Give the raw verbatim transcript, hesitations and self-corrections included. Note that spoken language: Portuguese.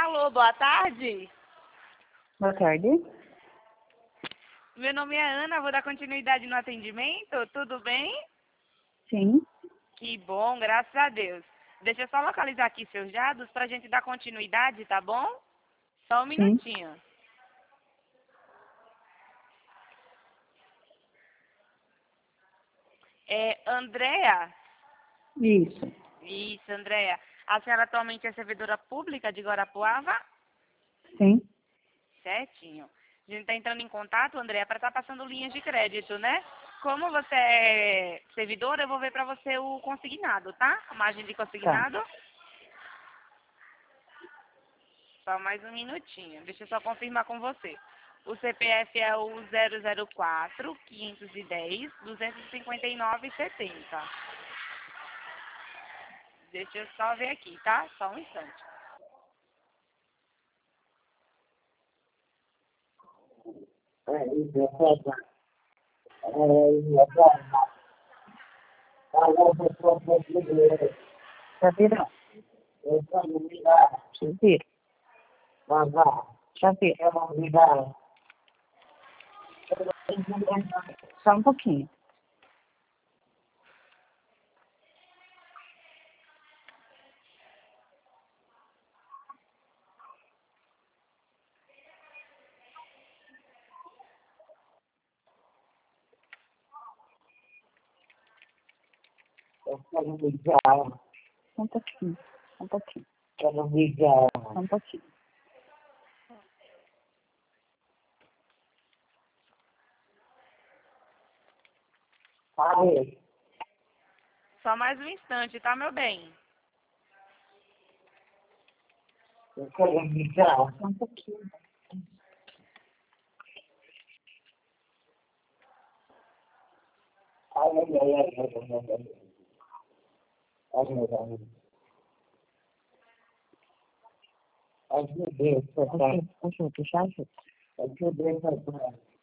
Alô, boa tarde. Boa tarde. Meu nome é Ana, vou dar continuidade no atendimento. Tudo bem? Sim. Que bom, graças a Deus. Deixa eu só localizar aqui seus dados para a gente dar continuidade, tá bom? Só um Sim. minutinho. É Andréa? Isso. Isso, Andréa. A senhora atualmente é servidora pública de Guarapuava? Sim. Certinho. A gente está entrando em contato, Andréa, para estar passando linhas de crédito, né? Como você é servidora, eu vou ver para você o consignado, tá? A margem de Tá. consignado. Só mais um minutinho. Deixa eu só confirmar com você. O C P F é o zero zero quatro, quinhentos e dez, duzentos e cinquenta e nove e setenta. Deixa eu só ver aqui, tá? Só um instante. Já viram? Já viram? Já viram? Só um pouquinho. Só um pouquinho. Só um pouquinho. Só um pouquinho. Só mais um instante, tá, meu bem? Só um pouquinho. Ajuda, ajuda, ajuda.